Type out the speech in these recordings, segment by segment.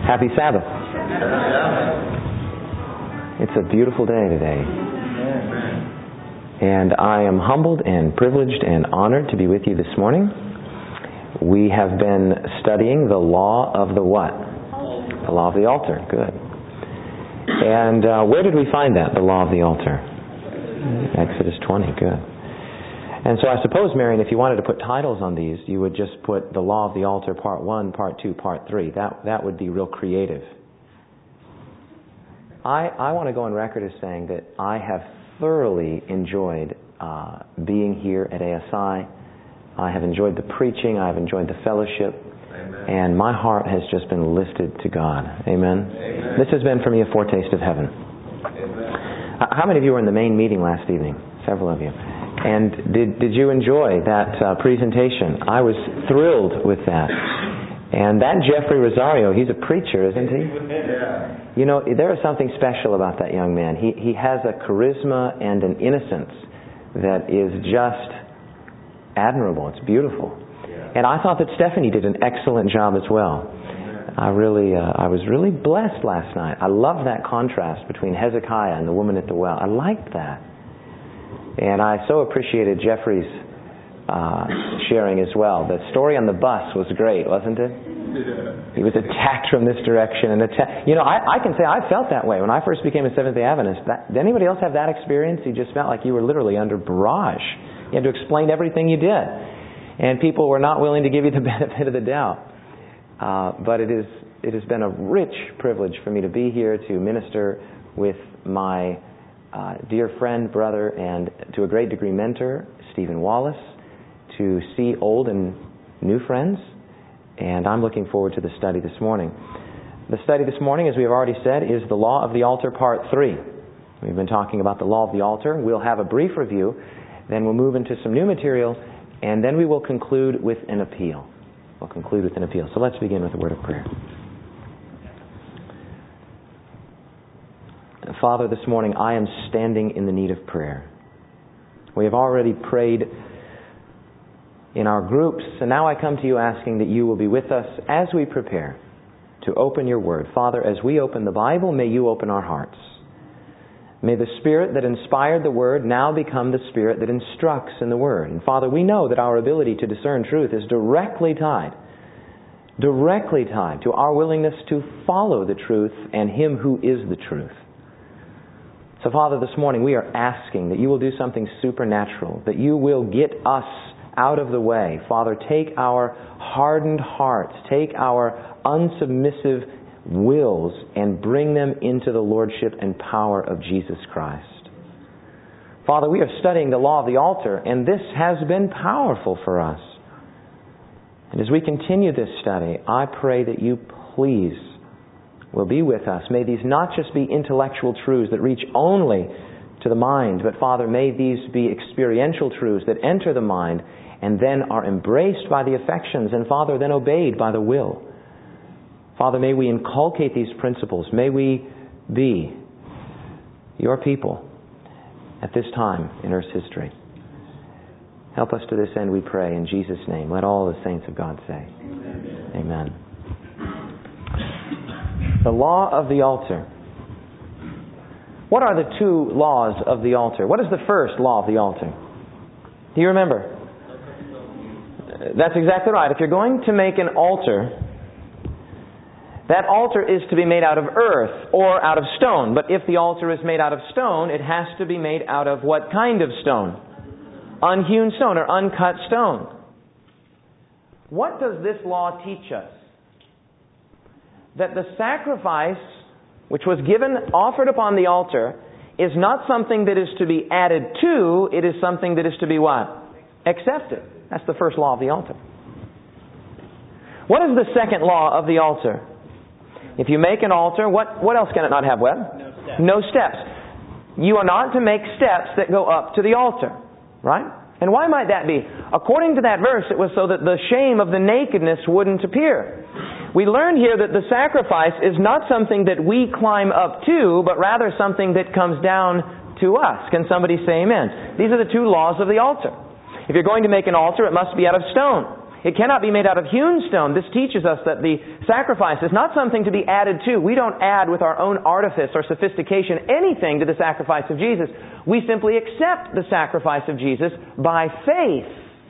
Happy Sabbath. It's a beautiful day today. And I am humbled and privileged and honored to be with you this morning. We have been studying the law of the what? The law of the altar. Good. And where did we find that, the law of the altar? Exodus 20. Good. And so I suppose, Marion, if you wanted to put titles on these, you would just put the law of the altar part 1, part 2, part 3. That would be real creative. I want to go on record as saying that I have thoroughly enjoyed being here at ASI. I have enjoyed the preaching. I have enjoyed the fellowship. Amen. And my heart has just been lifted to God. Amen? Amen. This has been for me a foretaste of heaven. Amen. How many of you were in the main meeting last evening? Several of you. And did you enjoy that presentation? I was thrilled with that. And that Jeffrey Rosario, he's a preacher, isn't he? Yeah. You know, there is something special about that young man. He has a charisma and an innocence that is just admirable. It's beautiful. Yeah. And I thought that Stephanie did an excellent job as well. I was really blessed last night. I love that contrast between Hezekiah and the woman at the well. I liked that. And I so appreciated Jeffrey's sharing as well. The story on the bus was great, wasn't it? He was attacked from this direction. You know, I can say I felt that way. When I first became a Seventh-day Adventist, did anybody else have that experience? You just felt like you were literally under barrage. You had to explain everything you did. And people were not willing to give you the benefit of the doubt. But it has been a rich privilege for me to be here to minister with my dear friend, brother, and to a great degree mentor, Stephen Wallace, to see old and new friends, and I'm looking forward to the study this morning. The study this morning, as we have already said, is the law of the altar part 3. We've been talking about the law of the altar. We'll have a brief review, then we'll move into some new material, and then we will conclude with an appeal. So let's begin with a word of prayer. Father, this morning I am standing in the need of prayer. We have already prayed in our groups, and now I come to you asking that you will be with us as we prepare to open your word. Father, as we open the Bible, may you open our hearts. May the Spirit that inspired the word now become the Spirit that instructs in the word. And Father, we know that our ability to discern truth is directly tied to our willingness to follow the truth and Him who is the truth. So, Father, this morning we are asking that you will do something supernatural, that you will get us out of the way. Father, take our hardened hearts, take our unsubmissive wills, and bring them into the lordship and power of Jesus Christ. Father, we are studying the law of the altar, and this has been powerful for us. And as we continue this study, I pray that you please will be with us. May these not just be intellectual truths that reach only to the mind, but Father, may these be experiential truths that enter the mind and then are embraced by the affections and, Father, then obeyed by the will. Father, may we inculcate these principles. May we be your people at this time in Earth's history. Help us to this end, we pray, in Jesus' name. Let all the saints of God say, Amen. Amen. The law of the altar. What are the two laws of the altar? What is the first law of the altar? Do you remember? That's exactly right. If you're going to make an altar, that altar is to be made out of earth or out of stone. But if the altar is made out of stone, it has to be made out of what kind of stone? Unhewn stone or uncut stone. What does this law teach us? That the sacrifice which was offered upon the altar is not something that is to be added to, it is something that is to be what? Accepted. That's the first law of the altar. What is the second law of the altar? If you make an altar, what else can it not have, Webb? No steps. You are not to make steps that go up to the altar. Right? And why might that be? According to that verse, it was so that the shame of the nakedness wouldn't appear. We learn here that the sacrifice is not something that we climb up to, but rather something that comes down to us. Can somebody say amen? These are the two laws of the altar. If you're going to make an altar, it must be out of stone. It cannot be made out of hewn stone. This teaches us that the sacrifice is not something to be added to. We don't add with our own artifice or sophistication anything to the sacrifice of Jesus. We simply accept the sacrifice of Jesus by faith.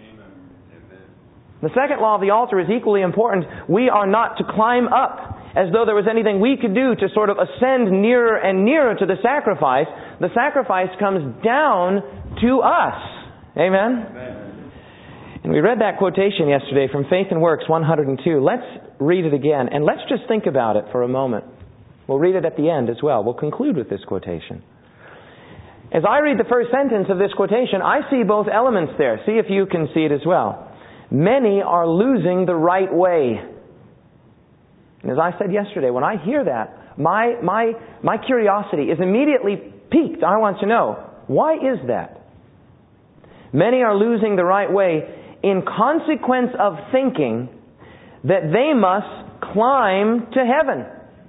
The second law of the altar is equally important. We are not to climb up as though there was anything we could do to sort of ascend nearer and nearer to the sacrifice. The sacrifice comes down to us. Amen? Amen. And we read that quotation yesterday from Faith and Works 102. Let's read it again, and let's just think about it for a moment. We'll read it at the end as well. We'll conclude with this quotation. As I read the first sentence of this quotation, I see both elements there. See if you can see it as well. Many are losing the right way. And as I said yesterday, when I hear that, my curiosity is immediately piqued. I want to know, why is that? Many are losing the right way in consequence of thinking that they must climb to heaven.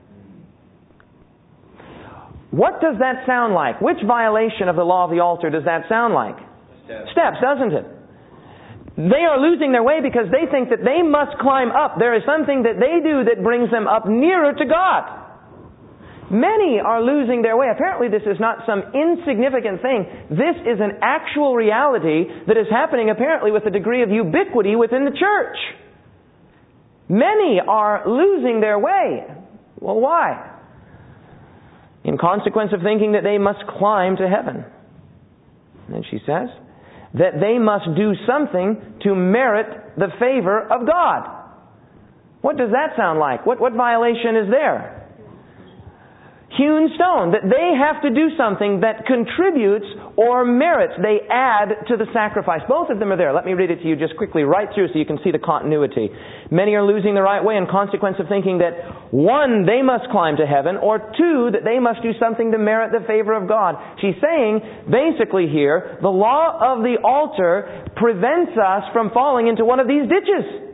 What does that sound like? Which violation of the law of the altar does that sound like? Steps, doesn't it? They are losing their way because they think that they must climb up. There is something that they do that brings them up nearer to God. Many are losing their way. Apparently this is not some insignificant thing. This is an actual reality that is happening apparently with a degree of ubiquity within the church. Many are losing their way. Well, why? In consequence of thinking that they must climb to heaven. And she says that they must do something to merit the favor of God. What does that sound like? What violation is there? Hewn stone, that they have to do something that contributes or merits. They add to the sacrifice. Both of them are there. Let me read it to you just quickly, right through, so you can see the continuity. Many are losing the right way in consequence of thinking that, one, they must climb to heaven, or two, that they must do something to merit the favor of God. She's saying, basically here, the law of the altar prevents us from falling into one of these ditches.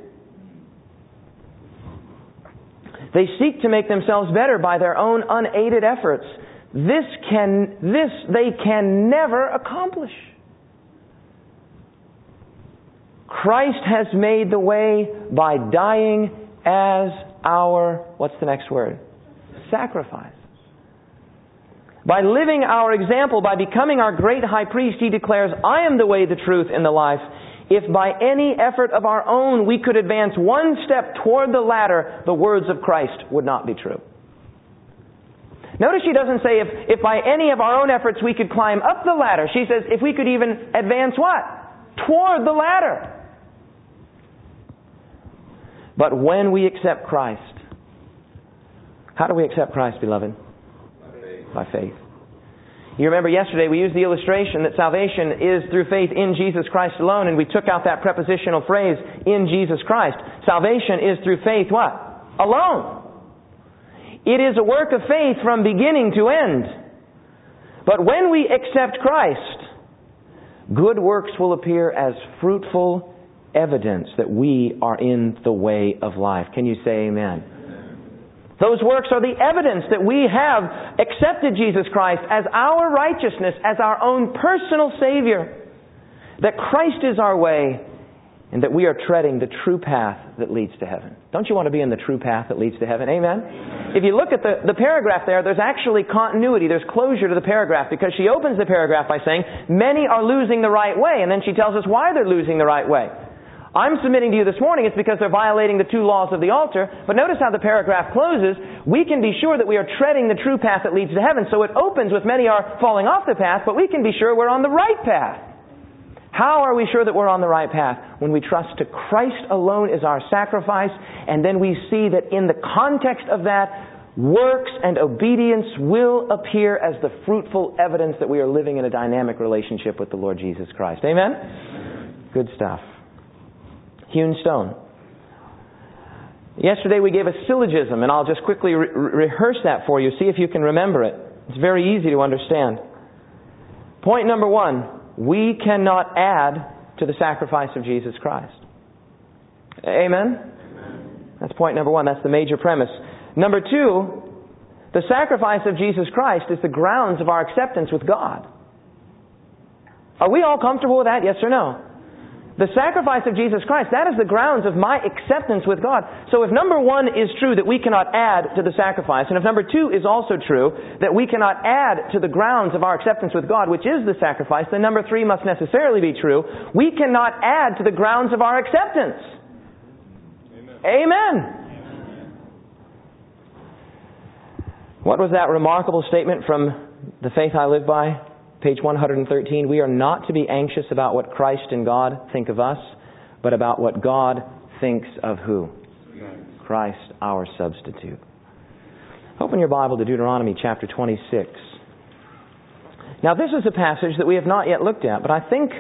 They seek to make themselves better by their own unaided efforts. This they can never accomplish. Christ has made the way by dying as our, what's the next word? Sacrifice. By living our example, by becoming our great high priest, He declares, I am the way, the truth, and the life. If by any effort of our own we could advance one step toward the ladder, the words of Christ would not be true. Notice she doesn't say if by any of our own efforts we could climb up the ladder. She says if we could even advance what? Toward the ladder. But when we accept Christ, how do we accept Christ, beloved? By faith. You remember yesterday we used the illustration that salvation is through faith in Jesus Christ alone, and we took out that prepositional phrase, in Jesus Christ. Salvation is through faith what? Alone. It is a work of faith from beginning to end. But when we accept Christ, good works will appear as fruitful evidence that we are in the way of life. Can you say amen? Those works are the evidence that we have accepted Jesus Christ as our righteousness, as our own personal Savior. That Christ is our way, and that we are treading the true path that leads to heaven. Don't you want to be in the true path that leads to heaven? Amen? If you look at the paragraph there's actually continuity. There's closure to the paragraph, because she opens the paragraph by saying, many are losing the right way, and then she tells us why they're losing the right way. I'm submitting to you this morning it's because they're violating the two laws of the altar. But notice how the paragraph closes. We can be sure that we are treading the true path that leads to heaven. So it opens with many are falling off the path, but we can be sure we're on the right path. How are we sure that we're on the right path? When we trust to Christ alone as our sacrifice, and then we see that in the context of that, works and obedience will appear as the fruitful evidence that we are living in a dynamic relationship with the Lord Jesus Christ. Amen? Good stuff. Hewn stone. Yesterday we gave a syllogism, and I'll just quickly rehearse that for you. See if you can remember it. It's very easy to understand. Point number one, we cannot add to the sacrifice of Jesus Christ. Amen? That's point number one. That's the major premise. Number two, the sacrifice of Jesus Christ is the grounds of our acceptance with God. Are we all comfortable with that? Yes or no? The sacrifice of Jesus Christ, that is the grounds of my acceptance with God. So if number one is true, that we cannot add to the sacrifice, and if number two is also true, that we cannot add to the grounds of our acceptance with God, which is the sacrifice, then number three must necessarily be true. We cannot add to the grounds of our acceptance. Amen. What was that remarkable statement from The Faith I Live By? Page 113, we are not to be anxious about what Christ and God think of us, but about what God thinks of who? Christ, our substitute. Open your Bible to Deuteronomy chapter 26. Now this is a passage that we have not yet looked at, but I think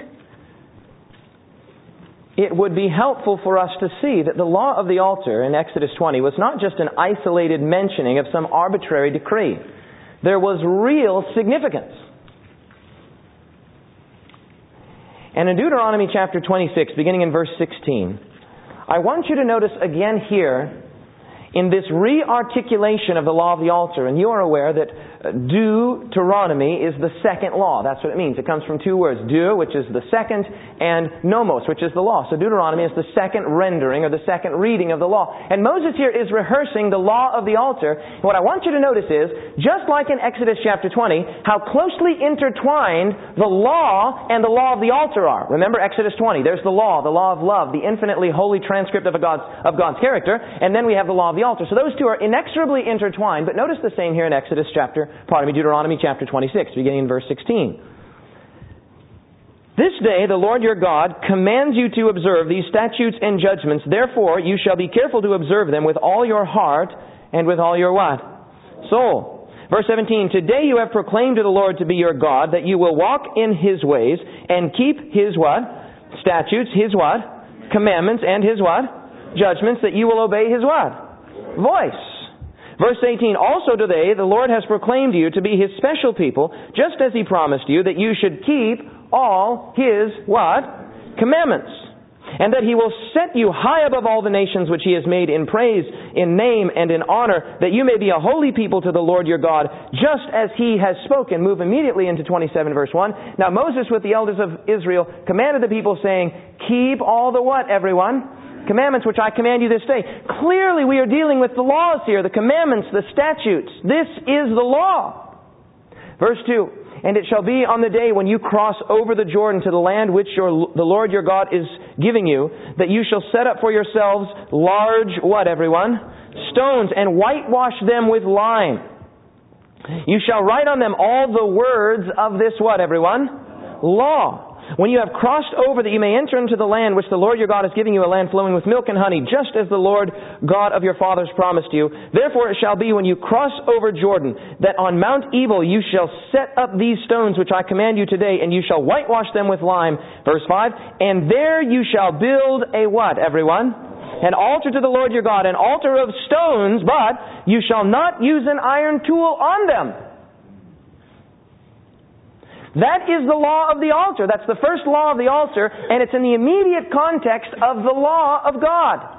it would be helpful for us to see that the law of the altar in Exodus 20 was not just an isolated mentioning of some arbitrary decree. There was real significance. And in Deuteronomy chapter 26, beginning in verse 16, I want you to notice again here in this re-articulation of the law of the altar, and you are aware that Deuteronomy is the second law. That's what it means. It comes from two words, Deu, which is the second, and Nomos, which is the law. So Deuteronomy is the second rendering or the second reading of the law. And Moses here is rehearsing the law of the altar. And what I want you to notice is, just like in Exodus chapter 20, how closely intertwined the law and the law of the altar are. Remember Exodus 20, there's the law of love, the infinitely holy transcript of God's character, and then we have the law of the altar. So those two are inexorably intertwined, but notice the same here in Deuteronomy chapter 26, beginning in verse 16. This day the Lord your God commands you to observe these statutes and judgments. Therefore you shall be careful to observe them with all your heart and with all your what? Soul. Verse 17, today you have proclaimed to the Lord to be your God, that you will walk in His ways and keep His what? Statutes, His what? Commandments, and His what? Judgments, that you will obey His what? Voice. Verse 18, also today the Lord has proclaimed you to be His special people, just as He promised you, that you should keep all His what? Commandments. And that He will set you high above all the nations which He has made in praise, in name, and in honor, that you may be a holy people to the Lord your God, just as He has spoken. Move immediately into 27 verse 1. Now Moses with the elders of Israel commanded the people, saying, keep all the what, everyone? Commandments which I command you this day. Clearly we are dealing with the laws here, the commandments, the statutes. This is the law. Verse 2, and it shall be on the day when you cross over the Jordan to the land which the Lord your God is giving you, that you shall set up for yourselves large, what everyone? Stones, and whitewash them with lime. You shall write on them all the words of this what everyone? Law. When you have crossed over, that you may enter into the land which the Lord your God is giving you, a land flowing with milk and honey, just as the Lord God of your fathers promised you. Therefore it shall be when you cross over Jordan, that on Mount Ebal you shall set up these stones which I command you today, and you shall whitewash them with lime. Verse 5, and there you shall build a what, everyone? An altar to the Lord your God, an altar of stones, but you shall not use an iron tool on them. That is the law of the altar. That's the first law of the altar, and it's in the immediate context of the law of God.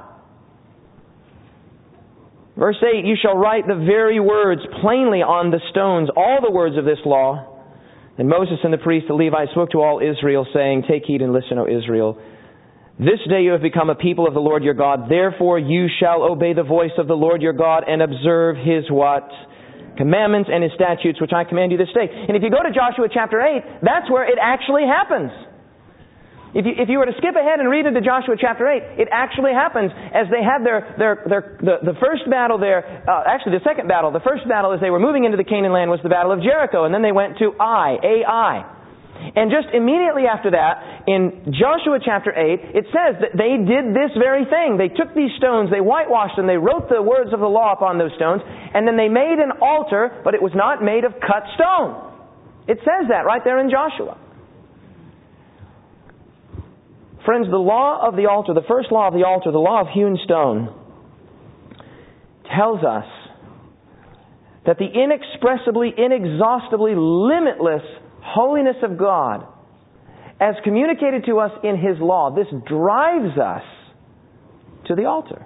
Verse 8, you shall write the very words plainly on the stones, all the words of this law. And Moses and the priest, the Levites, spoke to all Israel, saying, take heed and listen, O Israel. This day you have become a people of the Lord your God. Therefore you shall obey the voice of the Lord your God and observe His what? Commandments and His statutes, which I command you this day. And if you go to Joshua chapter 8, that's where it actually happens. If you were to skip ahead and read into Joshua chapter 8, it actually happens as they had the first battle there, actually the second battle. The first battle as they were moving into the Canaan land was the battle of Jericho, and then they went to Ai. And just immediately after that, in Joshua chapter 8, it says that they did this very thing. They took these stones, they whitewashed them, they wrote the words of the law upon those stones, and then they made an altar, but it was not made of cut stone. It says that right there in Joshua. Friends, the law of the altar, the first law of the altar, the law of hewn stone, tells us that the inexpressibly, inexhaustibly, limitless holiness of God, as communicated to us in His law, this drives us to the altar.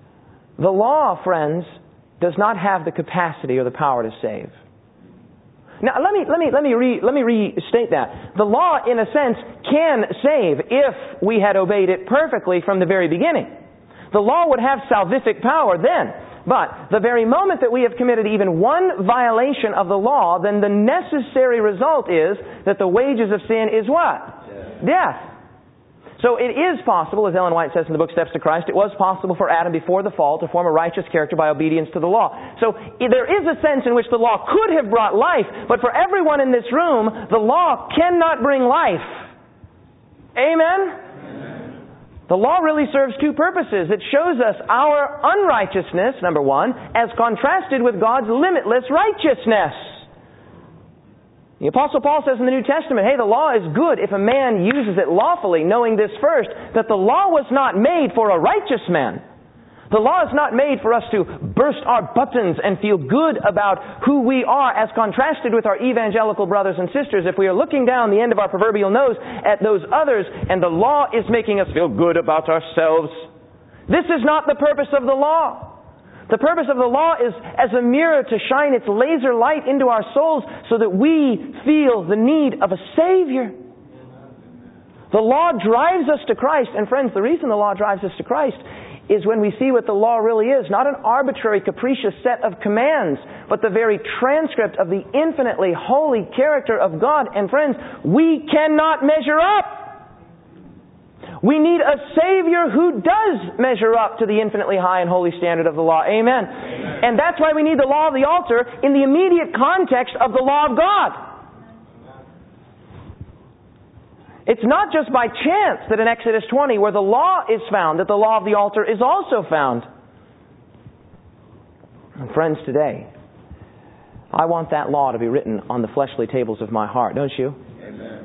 The law, friends, does not have the capacity or the power to save. Now, let me restate that. The law, in a sense, can save if we had obeyed it perfectly from the very beginning. The law would have salvific power then. But the very moment that we have committed even one violation of the law, then the necessary result is that the wages of sin is what? Death. So it is possible, as Ellen White says in the book Steps to Christ, it was possible for Adam before the fall to form a righteous character by obedience to the law. So there is a sense in which the law could have brought life, but for everyone in this room, the law cannot bring life. Amen? The law really serves two purposes. It shows us our unrighteousness, number one, as contrasted with God's limitless righteousness. The Apostle Paul says in the New Testament, hey, the law is good if a man uses it lawfully, knowing this first, that the law was not made for a righteous man. The law is not made for us to burst our buttons and feel good about who we are as contrasted with our evangelical brothers and sisters. If we are looking down the end of our proverbial nose at those others and the law is making us feel good about ourselves, this is not the purpose of the law. The purpose of the law is as a mirror to shine its laser light into our souls so that we feel the need of a Savior. The law drives us to Christ. And friends, the reason the law drives us to Christ is when we see what the law really is. Not an arbitrary, capricious set of commands, but the very transcript of the infinitely holy character of God. And friends, we cannot measure up. We need a Savior who does measure up to the infinitely high and holy standard of the law. Amen. And that's why we need the law of the altar in the immediate context of the law of God. It's not just by chance that in Exodus 20, where the law is found, that the law of the altar is also found. And friends, today, I want that law to be written on the fleshly tables of my heart, don't you? Amen.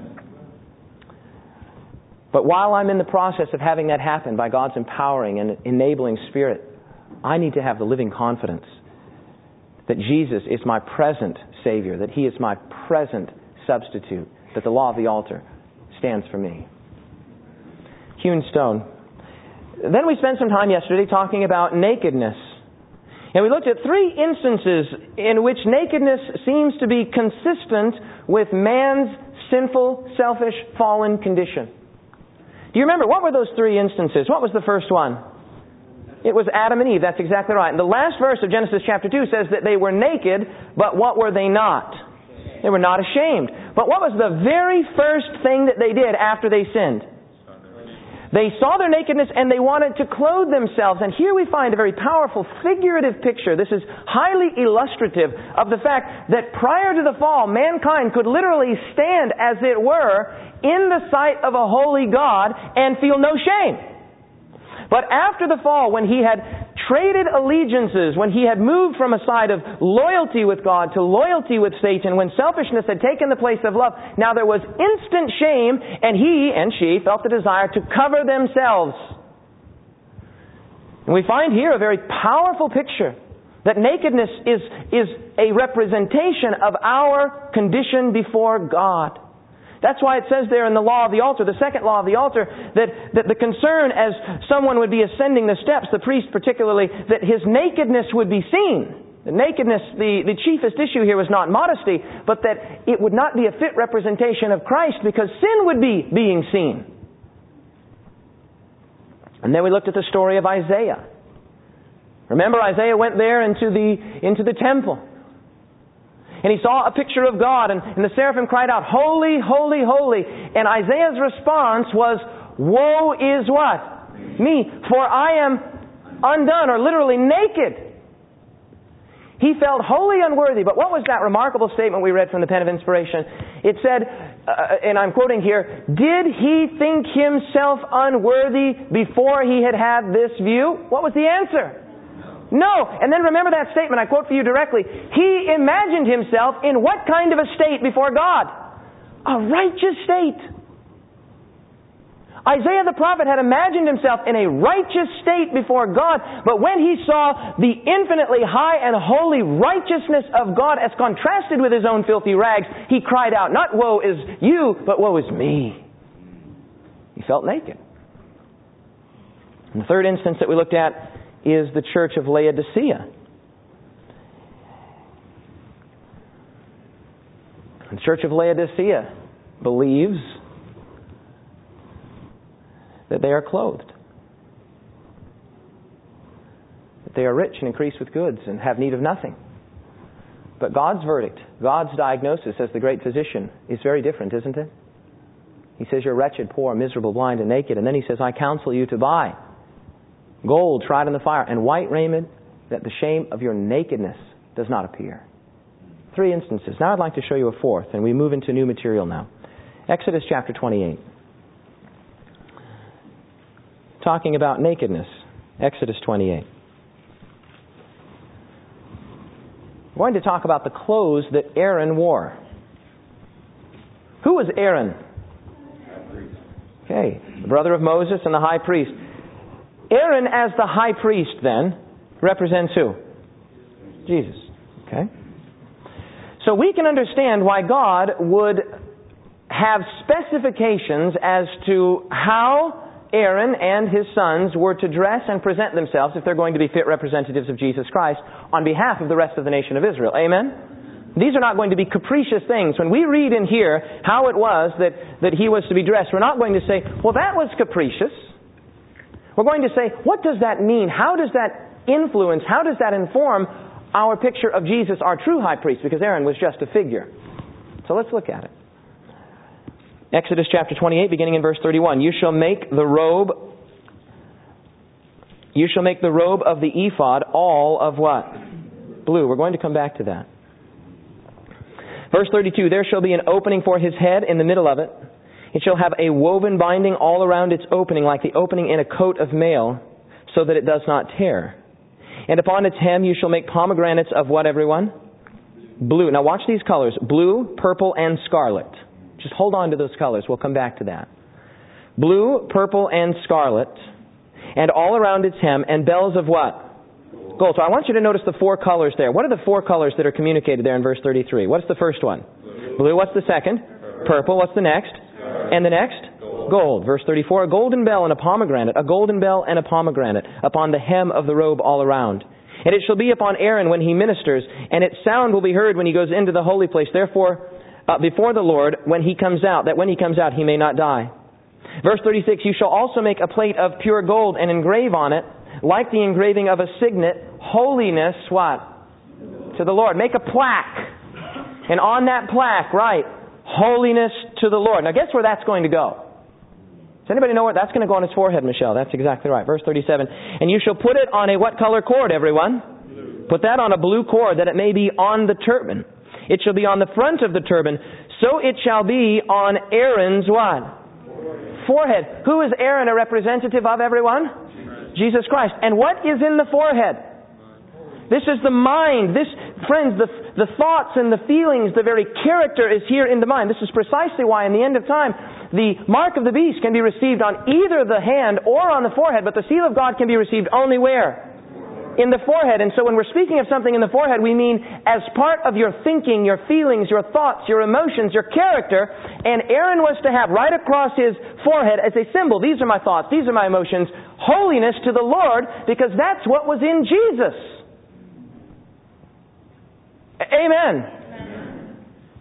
But while I'm in the process of having that happen by God's empowering and enabling Spirit, I need to have the living confidence that Jesus is my present Savior, that He is my present substitute, that the law of the altar stands for me. Hewn stone. Then we spent some time yesterday talking about nakedness. And we looked at 3 instances in which nakedness seems to be consistent with man's sinful, selfish, fallen condition. Do you remember, what were those 3 instances? What was the first one? It was Adam and Eve, that's exactly right. And the last verse of Genesis chapter 2 says that they were naked, but what were they not? They were not ashamed. But what was the very first thing that they did after they sinned? They saw their nakedness and they wanted to clothe themselves. And here we find a very powerful figurative picture. This is highly illustrative of the fact that prior to the fall, mankind could literally stand, as it were, in the sight of a holy God and feel no shame. But after the fall, when he had traded allegiances, when he had moved from a side of loyalty with God to loyalty with Satan, when selfishness had taken the place of love, now there was instant shame, and he and she felt the desire to cover themselves. And we find here a very powerful picture that nakedness is a representation of our condition before God. That's why it says there in the law of the altar, the second law of the altar, that the concern as someone would be ascending the steps, the priest particularly, that his nakedness would be seen. The nakedness, the chiefest issue here was not modesty, but that it would not be a fit representation of Christ because sin would be being seen. And then we looked at the story of Isaiah. Remember, Isaiah went there into the temple. And he saw a picture of God, and the seraphim cried out, "Holy, holy, holy." And Isaiah's response was, "Woe is what? Me, for I am undone," or literally naked. He felt wholly unworthy. But what was that remarkable statement we read from the Pen of Inspiration? It said, and I'm quoting here, "Did he think himself unworthy before he had this view?" What was the answer? No. And then remember that statement, I quote for you directly. He imagined himself in what kind of a state before God? A righteous state. Isaiah the prophet had imagined himself in a righteous state before God, but when he saw the infinitely high and holy righteousness of God as contrasted with his own filthy rags, he cried out, not "Woe is you," but "Woe is me." He felt naked. And the third instance that we looked at is the church of Laodicea. The church of Laodicea believes that they are clothed, that they are rich and increase with goods and have need of nothing. But God's verdict, God's diagnosis as the great physician is very different, isn't it? He says, you're wretched, poor, miserable, blind, and naked. And then He says, I counsel you to buy gold tried in the fire and white raiment, that the shame of your nakedness does not appear. 3 instances. Now I'd like to show you a fourth, and we move into new material now. Exodus chapter 28. Talking about nakedness. Exodus 28. We're going to talk about the clothes that Aaron wore. Who was Aaron? Okay, the brother of Moses and the high priest. Aaron as the high priest then represents who? Jesus. Okay. So we can understand why God would have specifications as to how Aaron and his sons were to dress and present themselves if they're going to be fit representatives of Jesus Christ on behalf of the rest of the nation of Israel. Amen? These are not going to be capricious things. When we read in here how it was that he was to be dressed, we're not going to say, well, that was capricious. We're going to say, what does that mean? How does that influence, how does that inform our picture of Jesus, our true high priest? Because Aaron was just a figure. So let's look at it. Exodus chapter 28, beginning in verse 31. You shall make the robe of the ephod all of what? Blue. We're going to come back to that. Verse 32, there shall be an opening for his head in the middle of it. It shall have a woven binding all around its opening, like the opening in a coat of mail, so that it does not tear. And upon its hem you shall make pomegranates of what, everyone? Blue. Now watch these colors. Blue, purple, and scarlet. Just hold on to those colors. We'll come back to that. Blue, purple, and scarlet. And all around its hem. And bells of what? Gold. So I want you to notice the 4 colors there. What are the 4 colors that are communicated there in verse 33? What's the first one? Blue. What's the second? Purple. What's the next? And the next? Gold. Verse 34, a golden bell and a pomegranate. A golden bell and a pomegranate upon the hem of the robe all around. And it shall be upon Aaron when he ministers, and its sound will be heard when he goes into the holy place. Therefore, before the Lord, when he comes out, that when he comes out he may not die. Verse 36, you shall also make a plate of pure gold and engrave on it, like the engraving of a signet, holiness, what? To the Lord. Make a plaque. And on that plaque, write, holiness to the Lord. Now guess where that's going to go? Does anybody know where that's going to go on his forehead, Michelle? That's exactly right. Verse 37, and you shall put it on a what color cord, everyone? Blue. Put that on a blue cord, that it may be on the turban. It shall be on the front of the turban. So it shall be on Aaron's what? Forehead. Who is Aaron a representative of, everyone? Jesus Christ. And what is in the forehead? This is the mind. This, friends, the thoughts and the feelings, the very character is here in the mind. This is precisely why in the end of time, the mark of the beast can be received on either the hand or on the forehead, but the seal of God can be received only where? In the forehead. And so when we're speaking of something in the forehead, we mean as part of your thinking, your feelings, your thoughts, your emotions, your character. And Aaron was to have right across his forehead as a symbol, these are my thoughts, these are my emotions, holiness to the Lord, because that's what was in Jesus. Amen.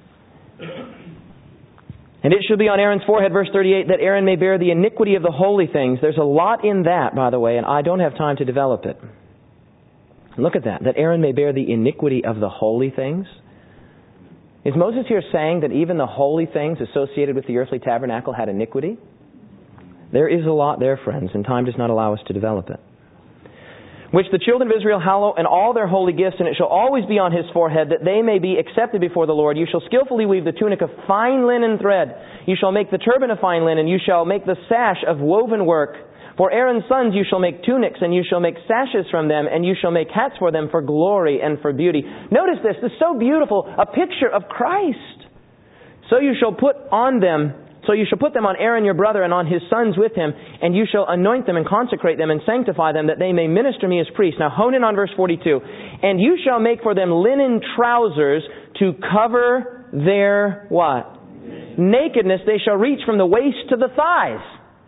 And it shall be on Aaron's forehead, verse 38, that Aaron may bear the iniquity of the holy things. There's a lot in that, by the way, and I don't have time to develop it. Look at that Aaron may bear the iniquity of the holy things. Is Moses here saying that even the holy things associated with the earthly tabernacle had iniquity? There is a lot there, friends, and time does not allow us to develop it. Which the children of Israel hallow in all their holy gifts, and it shall always be on his forehead, that they may be accepted before the Lord. You shall skillfully weave the tunic of fine linen thread. You shall make the turban of fine linen. You shall make the sash of woven work. For Aaron's sons you shall make tunics, and you shall make sashes from them, and you shall make hats for them for glory and for beauty. Notice this is so beautiful, a picture of Christ. So you shall put them on Aaron your brother and on his sons with him, and you shall anoint them and consecrate them and sanctify them, that they may minister me as priests. Now hone in on verse 42. And you shall make for them linen trousers to cover their what? Nakedness. They shall reach from the waist to the thighs.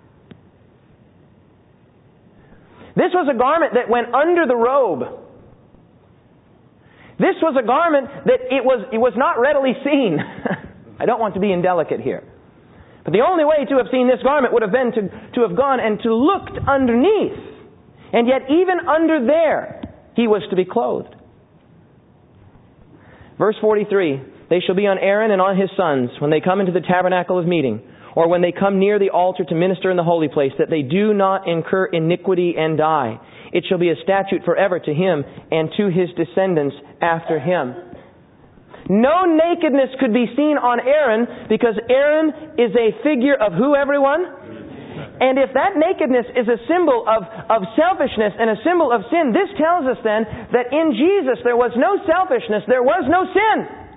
This was a garment that went under the robe. This was a garment that it was not readily seen. I don't want to be indelicate here. But the only way to have seen this garment would have been to have gone and to looked underneath. And yet even under there, he was to be clothed. Verse 43, they shall be on Aaron and on his sons when they come into the tabernacle of meeting, or when they come near the altar to minister in the holy place, that they do not incur iniquity and die. It shall be a statute forever to him and to his descendants after him. No nakedness could be seen on Aaron, because Aaron is a figure of who, everyone? And if that nakedness is a symbol of selfishness and a symbol of sin, this tells us then that in Jesus there was no selfishness, there was no sin.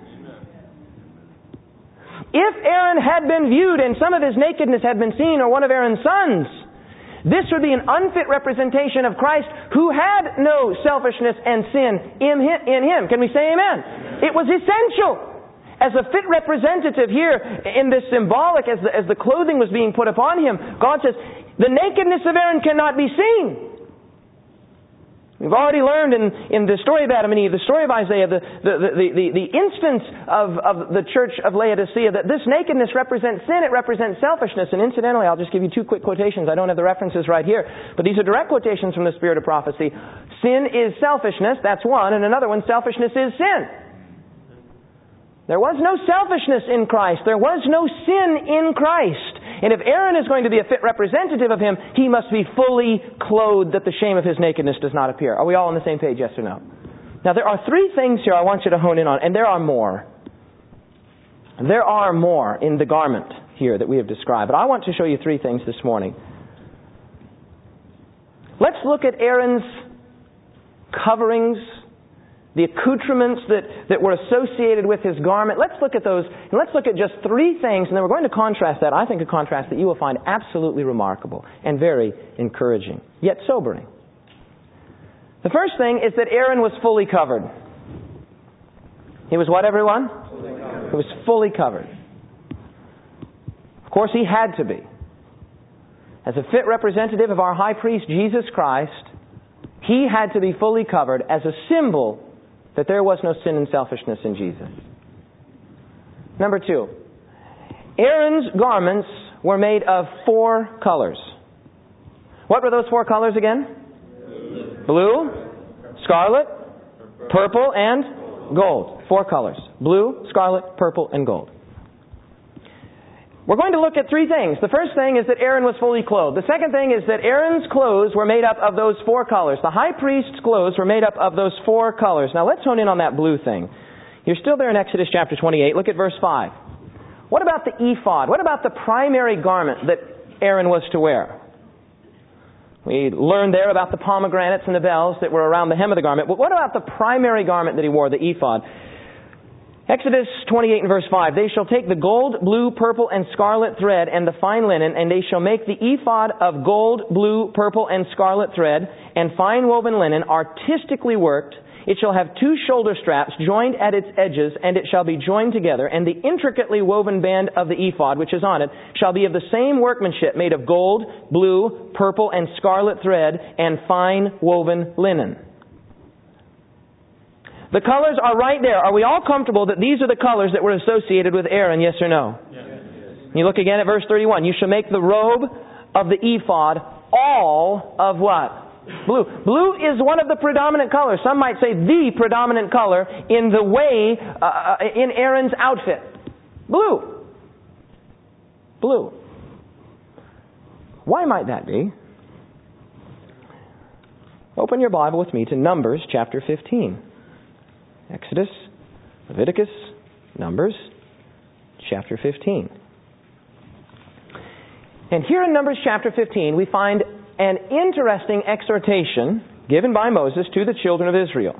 If Aaron had been viewed and some of his nakedness had been seen, or one of Aaron's sons, this would be an unfit representation of Christ, who had no selfishness and sin in him. Can we say amen? It was essential. As a fit representative here in this symbolic, as the clothing was being put upon him, God says, the nakedness of Aaron cannot be seen. We've already learned in the story of Adam and Eve, the story of Isaiah, the instance of the church of Laodicea, that this nakedness represents sin, it represents selfishness. And incidentally, I'll just give you two quick quotations. I don't have the references right here, but these are direct quotations from the Spirit of Prophecy. Sin is selfishness, that's one, and another one, selfishness is sin. There was no selfishness in Christ. There was no sin in Christ. And if Aaron is going to be a fit representative of him, he must be fully clothed that the shame of his nakedness does not appear. Are we all on the same page, yes or no? Now, there are three things here I want you to hone in on, and there are more. There are more in the garment here that we have described, but I want to show you three things this morning. Let's look at Aaron's coverings, the accoutrements that were associated with his garment. Let's look at those, and let's look at just three things, and then we're going to contrast that. I think a contrast that you will find absolutely remarkable and very encouraging, yet sobering. The first thing is that Aaron was fully covered. He was what, everyone? He was fully covered. Of course, he had to be. As a fit representative of our high priest, Jesus Christ, he had to be fully covered as a symbol that there was no sin and selfishness in Jesus. Number two, Aaron's garments were made of 4 colors. What were those 4 colors again? Blue, scarlet, purple, and gold. 4 colors. Blue, scarlet, purple, and gold. We're going to look at 3 things. The first thing is that Aaron was fully clothed. The second thing is that Aaron's clothes were made up of those 4 colors. The high priest's clothes were made up of those 4 colors. Now let's hone in on that blue thing. You're still there in Exodus chapter 28. Look at verse 5. What about the ephod? What about the primary garment that Aaron was to wear? We learned there about the pomegranates and the bells that were around the hem of the garment. But what about the primary garment that he wore, the ephod? Exodus 28 and verse 5, they shall take the gold, blue, purple, and scarlet thread and the fine linen, and they shall make the ephod of gold, blue, purple, and scarlet thread and fine woven linen, artistically worked. It shall have 2 shoulder straps joined at its edges, and it shall be joined together. And the intricately woven band of the ephod, which is on it, shall be of the same workmanship, made of gold, blue, purple, and scarlet thread and fine woven linen. The colors are right there. Are we all comfortable that these are the colors that were associated with Aaron, yes or no? Yes. You look again at verse 31. You shall make the robe of the ephod all of what? Blue. Blue is one of the predominant colors. Some might say the predominant color in the way, in Aaron's outfit. Blue. Blue. Why might that be? Open your Bible with me to Numbers chapter 15. Exodus, Leviticus, Numbers, chapter 15. And here in Numbers chapter 15, we find an interesting exhortation given by Moses to the children of Israel.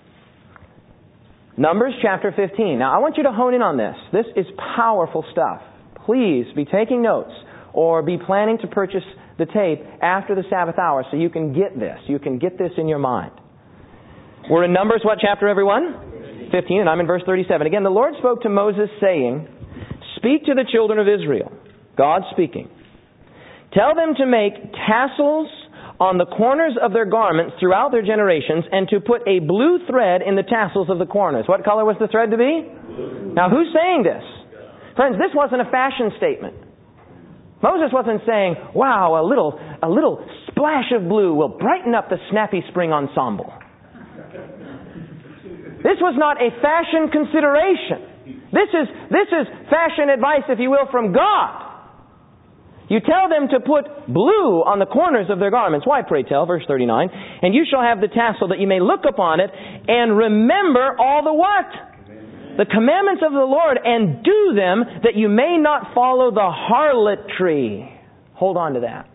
Numbers chapter 15. Now, I want you to hone in on this. This is powerful stuff. Please be taking notes or be planning to purchase the tape after the Sabbath hour so you can get this. You can get this in your mind. We're in Numbers, what chapter, everyone? 15, and I'm in verse 37. Again, the Lord spoke to Moses, saying, Speak to the children of Israel. God speaking. Tell them to make tassels on the corners of their garments throughout their generations, and to put a blue thread in the tassels of the corners. What color was the thread to be? Blue. Now, who's saying this? Friends, this wasn't a fashion statement. Moses wasn't saying, wow, a little splash of blue will brighten up the Snappy Spring Ensemble. This was not a fashion consideration. This is fashion advice, if you will, from God. You tell them to put blue on the corners of their garments. Why, pray tell? Verse 39. And you shall have the tassel that you may look upon it and remember all the what? The commandments of the Lord, and do them that you may not follow the harlotry. Hold on to that.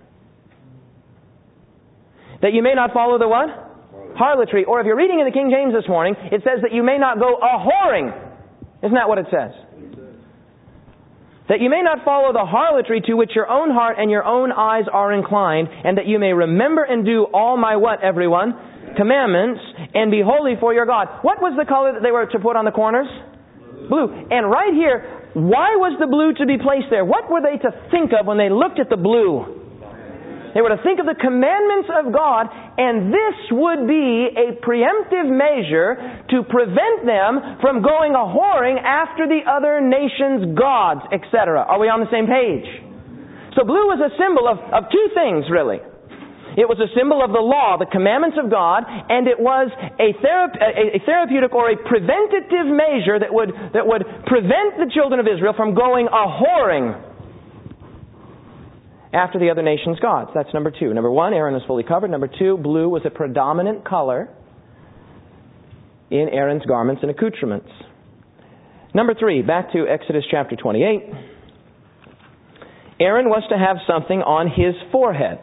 That you may not follow the what? Harlotry. Or if you're reading in the King James this morning, it says that you may not go a-whoring. Isn't that what it says? That you may not follow the harlotry to which your own heart and your own eyes are inclined, and that you may remember and do all my what, everyone? Commandments, and be holy for your God. What was the color that they were to put on the corners? Blue. And right here, why was the blue to be placed there? What were they to think of when they looked at the blue? They were to think of the commandments of God, and this would be a preemptive measure to prevent them from going a-whoring after the other nations' gods, etc. Are we on the same page? So blue was a symbol of two things, really. It was a symbol of the law, the commandments of God, and it was a therapeutic or a preventative measure that would prevent the children of Israel from going a-whoring after the other nations' gods. That's number two. Number one, Aaron was fully covered. Number two, blue was a predominant color in Aaron's garments and accoutrements. Number three, back to Exodus chapter 28. Aaron was to have something on his forehead.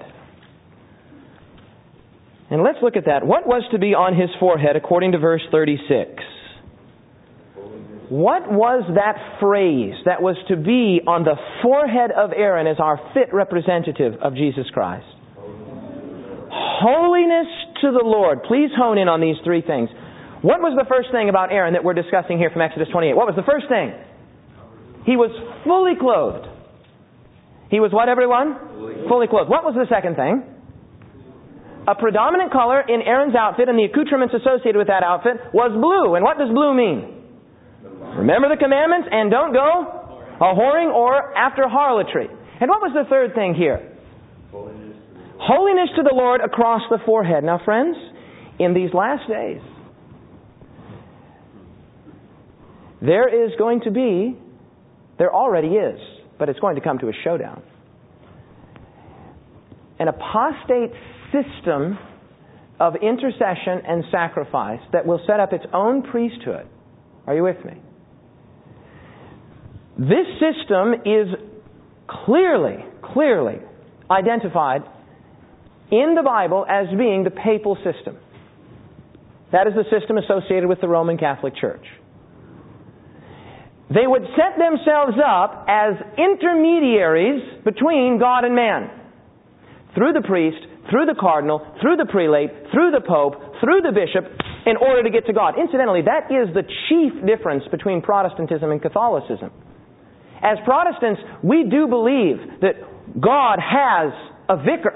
And let's look at that. What was to be on his forehead according to verse 36? What was that phrase that was to be on the forehead of Aaron as our fit representative of Jesus Christ? Holiness to the Lord. Please hone in on these three things. What was the first thing about Aaron that we're discussing here from Exodus 28? What was the first thing? He was fully clothed. He was what, everyone? Fully clothed. What was the second thing? A predominant color in Aaron's outfit and the accoutrements associated with that outfit was blue. And what does blue mean? Remember the commandments and don't go a-whoring or after harlotry. And what was the third thing here? Holiness to the Lord across the forehead. Now, friends, in these last days, there already is, but it's going to come to a showdown. An apostate system of intercession and sacrifice that will set up its own priesthood. Are you with me? This system is clearly identified in the Bible as being the papal system. That is the system associated with the Roman Catholic Church. They would set themselves up as intermediaries between God and man. Through the priest, through the cardinal, through the prelate, through the pope, through the bishop, in order to get to God. Incidentally, that is the chief difference between Protestantism and Catholicism. As Protestants, we do believe that God has a vicar.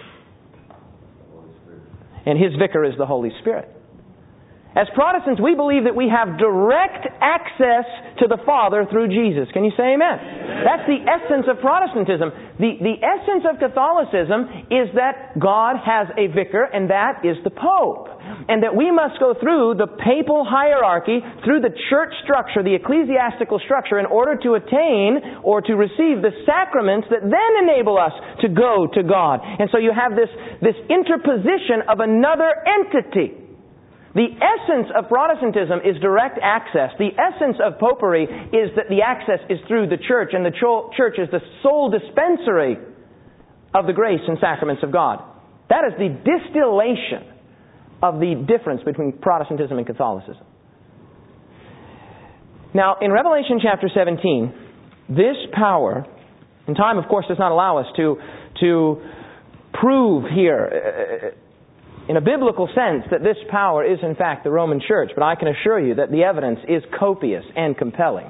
And His vicar is the Holy Spirit. As Protestants, we believe that we have direct access to the Father through Jesus. Can you say amen? That's the essence of Protestantism. The essence of Catholicism is that God has a vicar, and that is the Pope. And that we must go through the papal hierarchy, through the church structure, the ecclesiastical structure, in order to attain or to receive the sacraments that then enable us to go to God. And so you have this interposition of another entity. The essence of Protestantism is direct access. The essence of popery is that the access is through the church, and the church is the sole dispensary of the grace and sacraments of God. That is the distillation of the difference between Protestantism and Catholicism. Now, in Revelation chapter 17, this power, and time, of course, does not allow us to prove here in a biblical sense that this power is in fact the Roman Church, but I can assure you that the evidence is copious and compelling.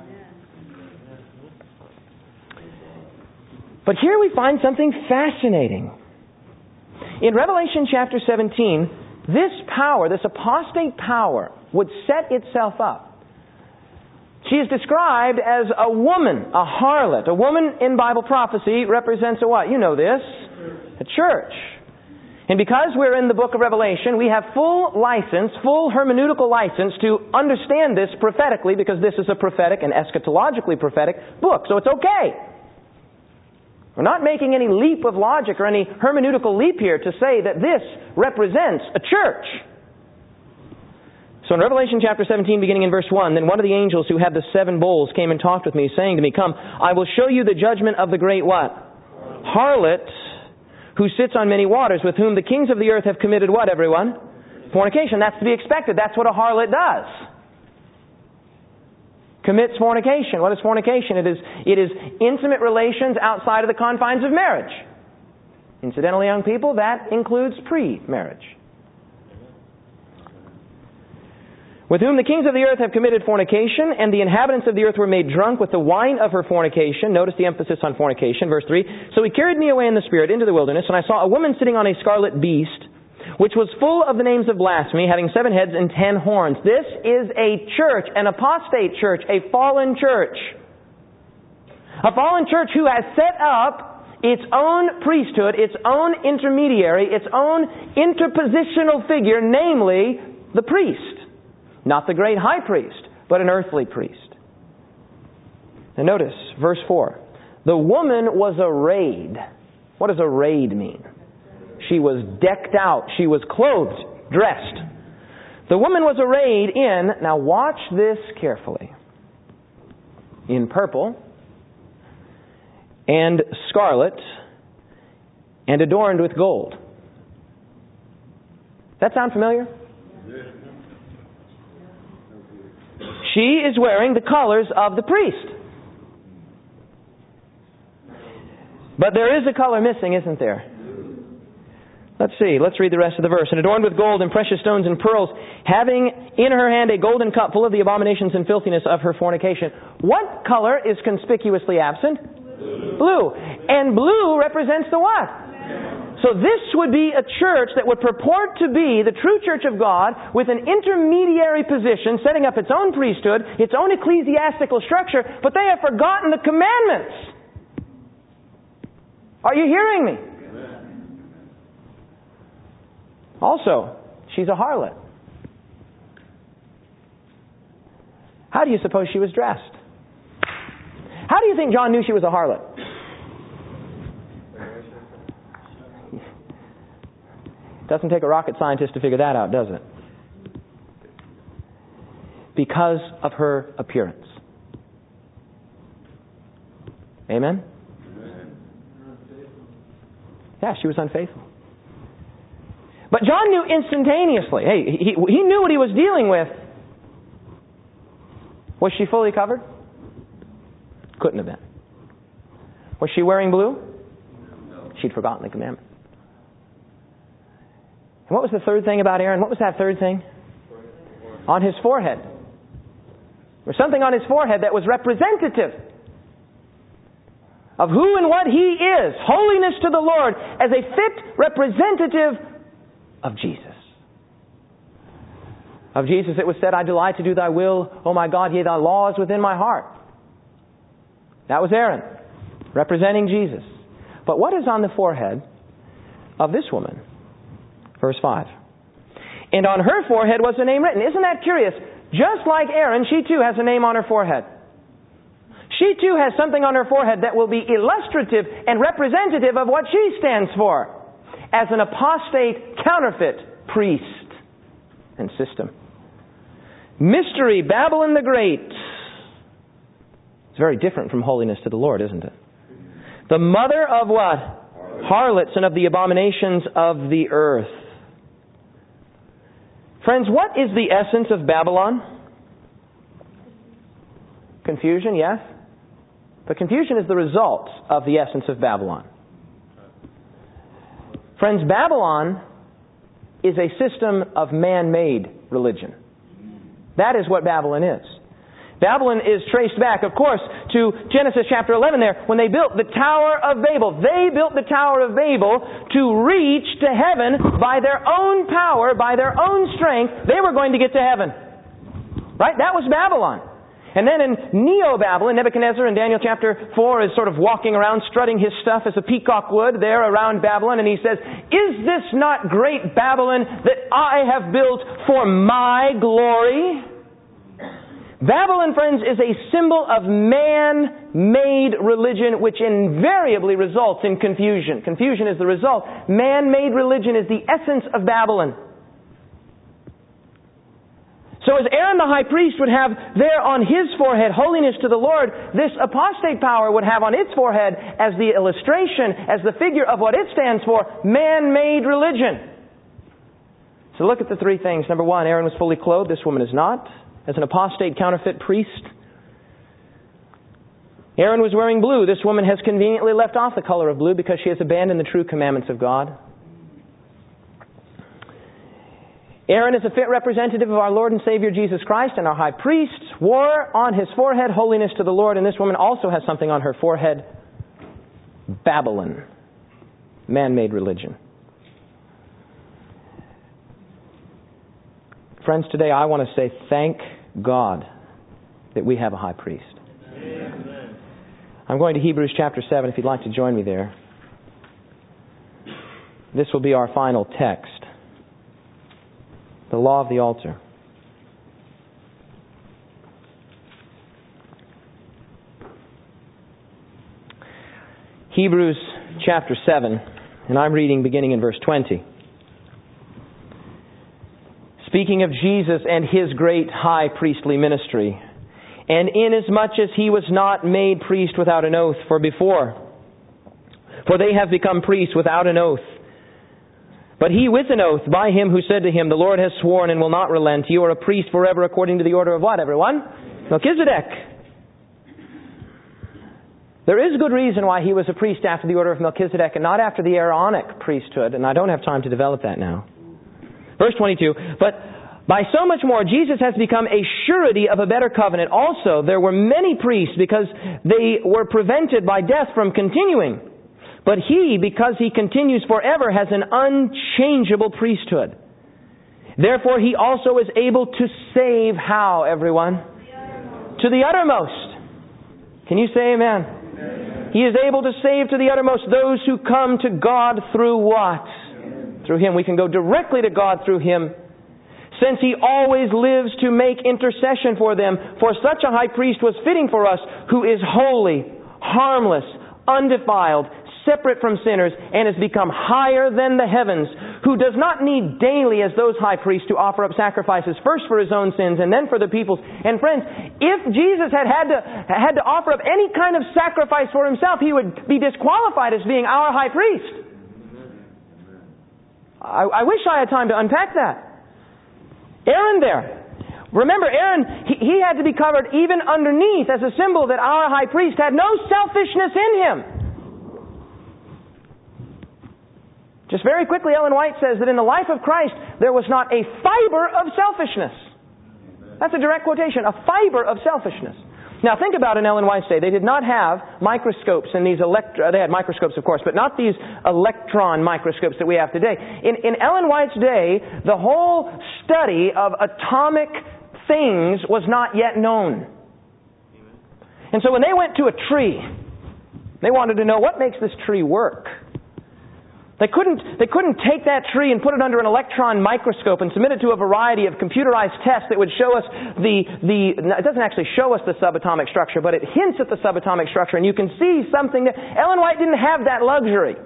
But here we find something fascinating. In Revelation chapter 17, this power, this apostate power, would set itself up She is described as a woman, a harlot. A woman in Bible prophecy represents a what? You know this. A church. And because we're in the book of Revelation, we have full hermeneutical license to understand this prophetically, because this is a prophetic and eschatologically prophetic book. So it's okay. We're not making any leap of logic or any hermeneutical leap here to say that this represents a church. So in Revelation chapter 17, beginning in verse 1, then one of the angels who had the 7 bowls came and talked with me, saying to me, Come, I will show you the judgment of the great what? Harlot, who sits on many waters, with whom the kings of the earth have committed what, everyone? Fornication. That's to be expected. That's what a harlot does. Commits fornication. What is fornication? It is intimate relations outside of the confines of marriage. Incidentally, young people, that includes pre-marriage. With whom the kings of the earth have committed fornication, and the inhabitants of the earth were made drunk with the wine of her fornication. Notice the emphasis on fornication, verse 3. So he carried me away in the Spirit into the wilderness, and I saw a woman sitting on a scarlet beast, which was full of the names of blasphemy, having 7 heads and 10 horns. This is a church, an apostate church, a fallen church. A fallen church who has set up its own priesthood, its own intermediary, its own interpositional figure, namely the priest. Not the great high priest, but an earthly priest. And notice, verse 4. The woman was arrayed. What does arrayed mean? She was decked out. She was clothed, dressed. The woman was arrayed in, now watch this carefully, in purple and scarlet and adorned with gold. That sound familiar? She is wearing the colors of the priest. But there is a color missing, isn't there? Let's see. Let's read the rest of the verse. And adorned with gold and precious stones and pearls, having in her hand a golden cup full of the abominations and filthiness of her fornication. What color is conspicuously absent? Blue. And blue represents the what? So this would be a church that would purport to be the true church of God with an intermediary position, setting up its own priesthood, its own ecclesiastical structure, but they have forgotten the commandments. Are you hearing me? Also, she's a harlot. How do you suppose she was dressed? How do you think John knew she was a harlot? Doesn't take a rocket scientist to figure that out, does it? Because of her appearance. Amen? Yeah, she was unfaithful. But John knew instantaneously. Hey, he knew what he was dealing with. Was she fully covered? Couldn't have been. Was she wearing blue? She'd forgotten the commandment. And what was the third thing about Aaron? What was that third thing? On his forehead. There was something on his forehead that was representative of who and what he is. Holiness to the Lord as a fit representative of Jesus. Of Jesus it was said, I delight to do thy will, O my God, yea, thy law is within my heart. That was Aaron, representing Jesus. But what is on the forehead of this woman? Verse 5. And on her forehead was a name written. Isn't that curious? Just like Aaron, she too has a name on her forehead. She too has something on her forehead that will be illustrative and representative of what she stands for as an apostate, counterfeit priest and system. Mystery, Babylon the Great. It's very different from holiness to the Lord, isn't it? The mother of what? Harlots and of the abominations of the earth. Friends, what is the essence of Babylon? Confusion, yes. But confusion is the result of the essence of Babylon. Friends, Babylon is a system of man-made religion. That is what Babylon is. Babylon is traced back, of course, to Genesis chapter 11 there, when they built the Tower of Babel. They built the Tower of Babel to reach to heaven by their own power, by their own strength. They were going to get to heaven. Right? That was Babylon. And then in Neo-Babylon, Nebuchadnezzar in Daniel chapter 4 is sort of walking around, strutting his stuff as a peacock would there around Babylon, and he says, "Is this not great Babylon that I have built for my glory?" Babylon, friends, is a symbol of man-made religion, which invariably results in confusion. Confusion is the result. Man-made religion is the essence of Babylon. So as Aaron the high priest would have there on his forehead holiness to the Lord, this apostate power would have on its forehead as the illustration, as the figure of what it stands for, man-made religion. So look at the three things. Number one, Aaron was fully clothed. This woman is not. As an apostate counterfeit priest. Aaron was wearing blue. This woman has conveniently left off the color of blue because she has abandoned the true commandments of God. Aaron is a fit representative of our Lord and Savior Jesus Christ, and our high priest wore on his forehead holiness to the Lord, and this woman also has something on her forehead, Babylon, man-made religion. Friends, today I want to say thank God that we have a high priest. Amen. I'm going to Hebrews chapter 7 if you'd like to join me there. This will be our final text. The law of the altar. Hebrews chapter 7, and I'm reading beginning in verse 20. Speaking of Jesus and His great high priestly ministry, and inasmuch as He was not made priest without an oath, for they have become priests without an oath. But He with an oath, by Him who said to Him, "The Lord has sworn and will not relent. You are a priest forever according to the order of" what, everyone? Melchizedek. There is good reason why He was a priest after the order of Melchizedek and not after the Aaronic priesthood, and I don't have time to develop that now. Verse 22, "But by so much more Jesus has become a surety of a better covenant. Also there were many priests because they were prevented by death from continuing. But He, because He continues forever, has an unchangeable priesthood. Therefore He also is able to save," how, everyone? To the uttermost. Can you say amen? Amen. He is able to save to the uttermost those who come to God through what? Through Him. We can go directly to God through Him, since He always lives to make intercession for them. For such a high priest was fitting for us, who is holy, harmless, undefiled, separate from sinners, and has become higher than the heavens, who does not need daily, as those high priests, to offer up sacrifices, first for His own sins and then for the people's. And friends, if Jesus had to offer up any kind of sacrifice for Himself, He would be disqualified as being our high priest. I wish I had time to unpack that. Aaron there. Remember, Aaron, he had to be covered even underneath as a symbol that our high priest had no selfishness in him. Just very quickly, Ellen White says that in the life of Christ, there was not a fiber of selfishness. That's a direct quotation, a fiber of selfishness. Now think about in Ellen White's day. They did not have microscopes and these they had microscopes, of course, but not these electron microscopes that we have today. In Ellen White's day, the whole study of atomic things was not yet known. And so when they went to a tree, they wanted to know what makes this tree work. They couldn't take that tree and put it under an electron microscope and submit it to a variety of computerized tests that would show us it doesn't actually show us the subatomic structure, but it hints at the subatomic structure, and you can see something that Ellen White didn't have that luxury.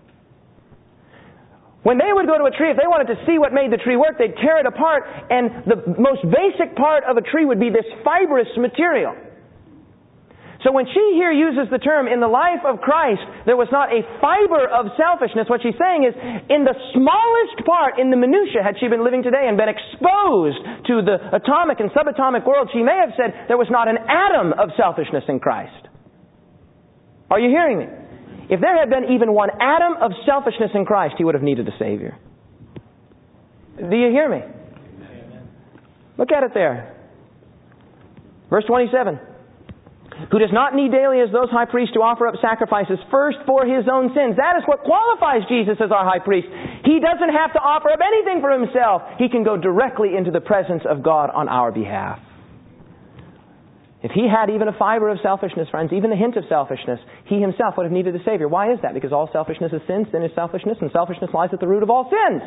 When they would go to a tree, if they wanted to see what made the tree work, they'd tear it apart, and the most basic part of a tree would be this fibrous material. So when she here uses the term, in the life of Christ, there was not a fiber of selfishness, what she's saying is, in the smallest part, in the minutiae, had she been living today and been exposed to the atomic and subatomic world, she may have said there was not an atom of selfishness in Christ. Are you hearing me? If there had been even one atom of selfishness in Christ, He would have needed a Savior. Do you hear me? Look at it there. Verse 27. Who does not need daily as those high priests to offer up sacrifices first for His own sins. That is what qualifies Jesus as our high priest. He doesn't have to offer up anything for Himself. He can go directly into the presence of God on our behalf. If he had even a fiber of selfishness, friends, even a hint of selfishness, he himself would have needed a Savior. Why is that? Because all selfishness is sin, sin is selfishness, and selfishness lies at the root of all sins.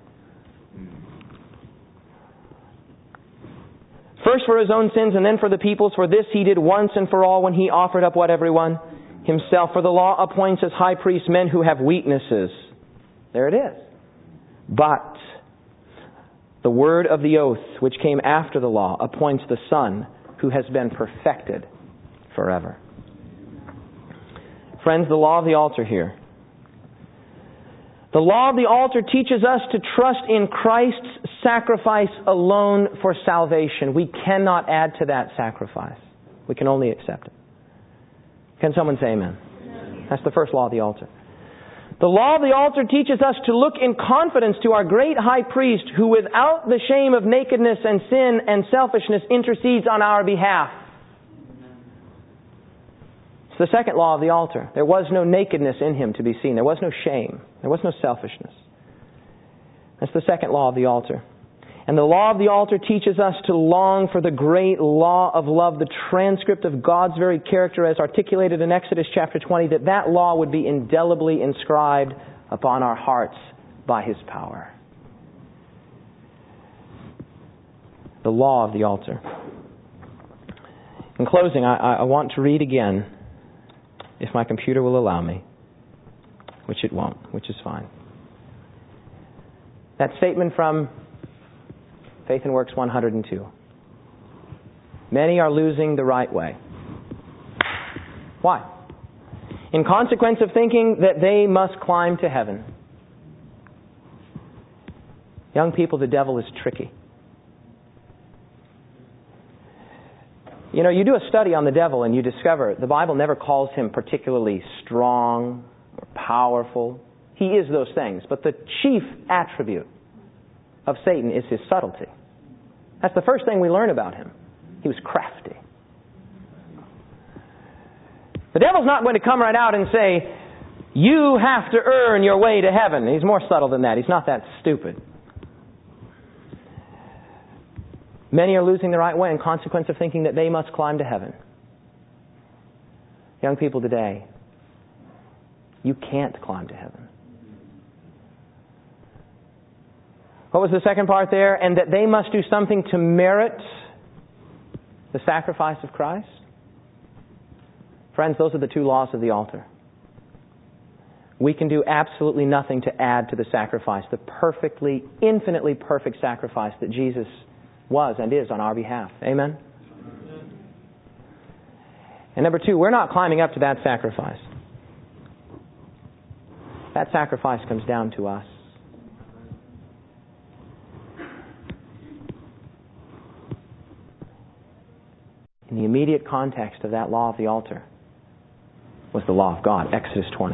First for his own sins and then for the people's. For this he did once and for all when he offered up what, everyone? Himself. For the law appoints as high priests men who have weaknesses. There it is. But the word of the oath, which came after the law, appoints the Son who has been perfected forever. Friends, the law of the altar here. The law of the altar teaches us to trust in Christ's sacrifice alone for salvation. We cannot add to that sacrifice. We can only accept it. Can someone say amen? That's the first law of the altar. The law of the altar teaches us to look in confidence to our great high priest who without the shame of nakedness and sin and selfishness intercedes on our behalf. It's the second law of the altar. There was no nakedness in him to be seen. There was no shame. There was no selfishness. That's the second law of the altar. And the law of the altar teaches us to long for the great law of love, the transcript of God's very character as articulated in Exodus chapter 20, that law would be indelibly inscribed upon our hearts by His power. The law of the altar. In closing, I want to read again, if my computer will allow me, which it won't, which is fine. That statement from Faith and Works 102. Many are losing the right way. Why? In consequence of thinking that they must climb to heaven. Young people, the devil is tricky. You know, you do a study on the devil and you discover the Bible never calls him particularly strong or powerful. He is those things. But the chief attribute of Satan is his subtlety. That's the first thing we learn about him. He was crafty. The devil's not going to come right out and say, you have to earn your way to heaven. He's more subtle than that. He's not that stupid. Many are losing the right way in consequence of thinking that they must climb to heaven. Young people today, you can't climb to heaven. What was the second part there? And that they must do something to merit the sacrifice of Christ? Friends, those are the two laws of the altar. We can do absolutely nothing to add to the sacrifice, the perfectly, infinitely perfect sacrifice that Jesus was and is on our behalf. Amen? And number two, we're not climbing up to that sacrifice. That sacrifice comes down to us. In the immediate context of that law of the altar was the law of God, Exodus 20.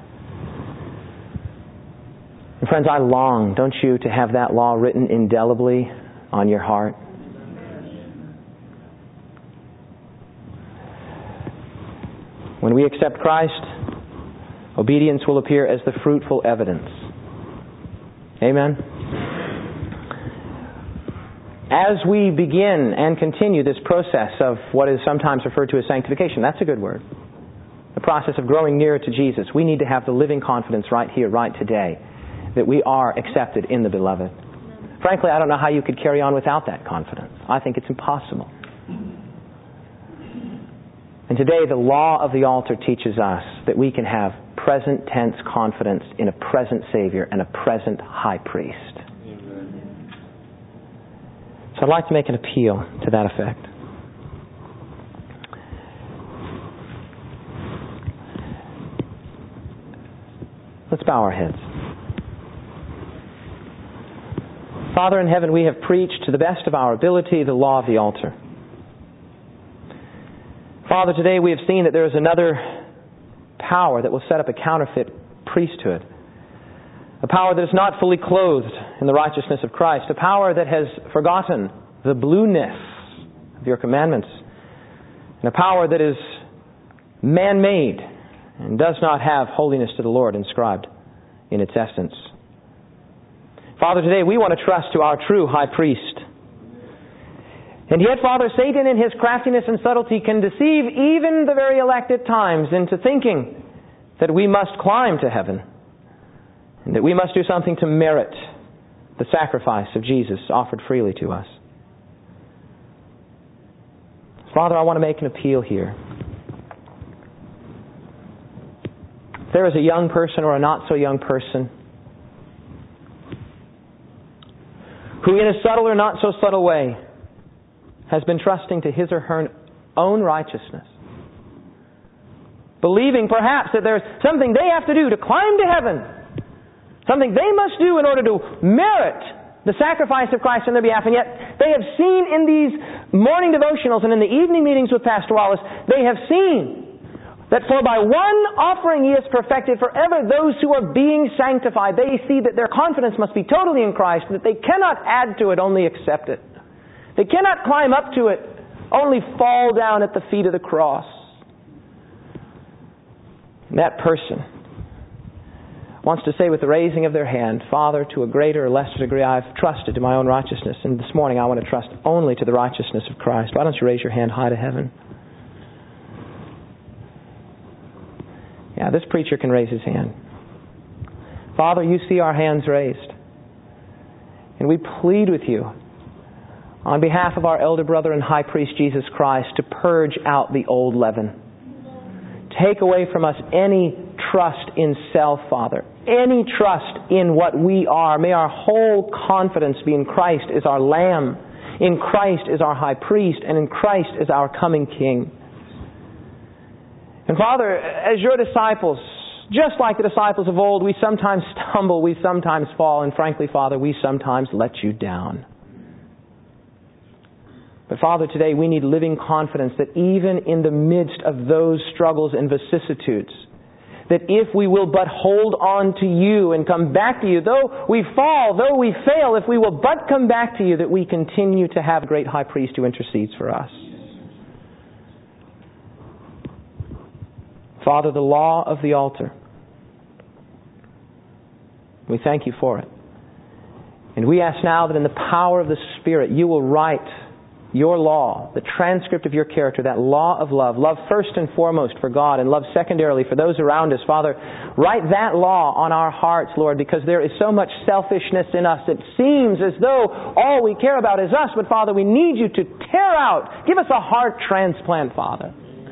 And friends, I long, don't you, to have that law written indelibly on your heart. When we accept Christ, obedience will appear as the fruitful evidence. Amen? As we begin and continue this process of what is sometimes referred to as sanctification, that's a good word, the process of growing nearer to Jesus, we need to have the living confidence right here, right today, that we are accepted in the Beloved. Frankly, I don't know how you could carry on without that confidence. I think it's impossible. And today, the law of the altar teaches us that we can have present tense confidence in a present Savior and a present High Priest. So I'd like to make an appeal to that effect. Let's bow our heads. Father in heaven, we have preached to the best of our ability the law of the altar. Father, today we have seen that there is another power that will set up a counterfeit priesthood. A power that is not fully clothed in the righteousness of Christ. A power that has forgotten the blueness of your commandments. And a power that is man-made and does not have holiness to the Lord inscribed in its essence. Father, today we want to trust to our true high priest. And yet, Father, Satan in his craftiness and subtlety can deceive even the very elect at times into thinking that we must climb to heaven and that we must do something to merit the sacrifice of Jesus offered freely to us. Father, I want to make an appeal here. If there is a young person or a not-so-young person who in a subtle or not-so-subtle way has been trusting to his or her own righteousness, believing perhaps that there's something they have to do to climb to heaven, something they must do in order to merit the sacrifice of Christ on their behalf, and yet they have seen in these morning devotionals and in the evening meetings with Pastor Wallace, they have seen that for by one offering He has perfected forever those who are being sanctified. They see that their confidence must be totally in Christ, that they cannot add to it, only accept it. They cannot climb up to it, only fall down at the feet of the cross. And that person wants to say with the raising of their hand, Father, to a greater or lesser degree I've trusted to my own righteousness, and this morning I want to trust only to the righteousness of Christ. Why don't you raise your hand high to heaven? Yeah, this preacher can raise his hand. Father, you see our hands raised. And we plead with you on behalf of our elder brother and high priest Jesus Christ to purge out the old leaven. Take away from us any trust in self, Father. Any trust in what we are. May our whole confidence be in Christ as our Lamb, in Christ as our high priest, and in Christ as our coming King. And Father, as your disciples, just like the disciples of old, we sometimes stumble, we sometimes fall, and frankly, Father, we sometimes let you down. But Father, today we need living confidence that even in the midst of those struggles and vicissitudes, that if we will but hold on to you and come back to you, though we fall, though we fail, if we will but come back to you, that we continue to have a great high priest who intercedes for us. Father, the law of the altar, we thank you for it. And we ask now that in the power of the Spirit, you will write your law, the transcript of your character, that law of love. Love first and foremost for God, and love secondarily for those around us. Father, write that law on our hearts, Lord, because there is so much selfishness in us. It seems as though all we care about is us. But Father, we need you to tear out. Give us a heart transplant, Father.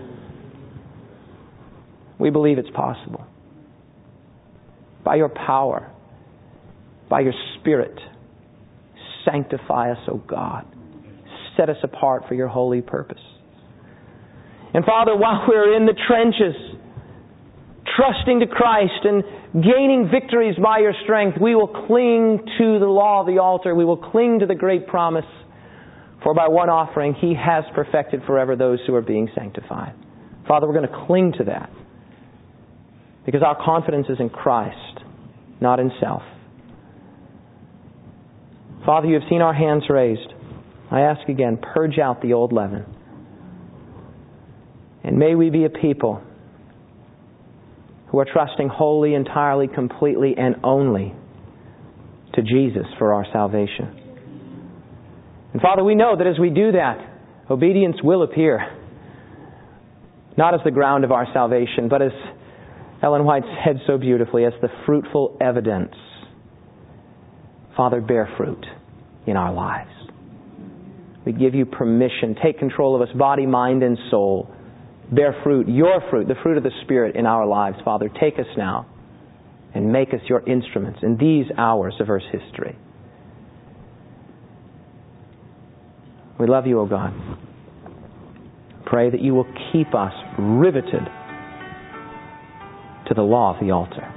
We believe it's possible. By your power, by your Spirit, sanctify us, O God. Set us apart for your holy purpose. And Father, while we're in the trenches, trusting to Christ and gaining victories by your strength, we will cling to the law of the altar. We will cling to the great promise. For by one offering, He has perfected forever those who are being sanctified. Father, we're going to cling to that, because our confidence is in Christ, not in self. Father, you have seen our hands raised. I ask again, purge out the old leaven. And may we be a people who are trusting wholly, entirely, completely, and only to Jesus for our salvation. And Father, we know that as we do that, obedience will appear. Not as the ground of our salvation, but as Ellen White said so beautifully, as the fruitful evidence. Father, bear fruit in our lives. We give you permission. Take control of us, body, mind, and soul. Bear fruit, your fruit, the fruit of the Spirit in our lives. Father, take us now and make us your instruments in these hours of Earth's history. We love you, O God. Pray that you will keep us riveted to the law of the altar.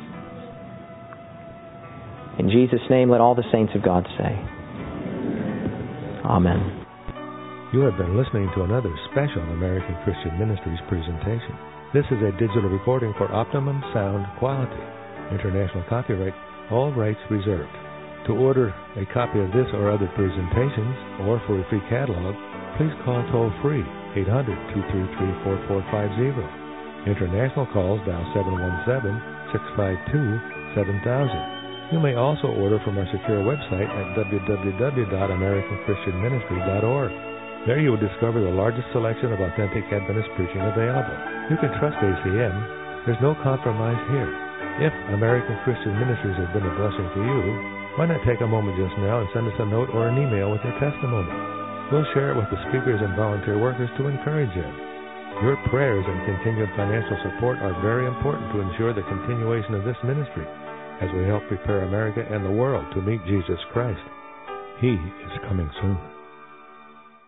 In Jesus' name, let all the saints of God say, Amen. You have been listening to another special American Christian Ministries presentation. This is a digital recording for optimum sound quality. International copyright, all rights reserved. To order a copy of this or other presentations, or for a free catalog, please call toll-free 800-233-4450. International calls dial 717-652-7000. You may also order from our secure website at www.americanchristianministry.org. There you will discover the largest selection of authentic Adventist preaching available. You can trust ACM. There's no compromise here. If American Christian Ministries has been a blessing to you, why not take a moment just now and send us a note or an email with your testimony? We'll share it with the speakers and volunteer workers to encourage them. Your prayers and continued financial support are very important to ensure the continuation of this ministry as we help prepare America and the world to meet Jesus Christ. He is coming soon.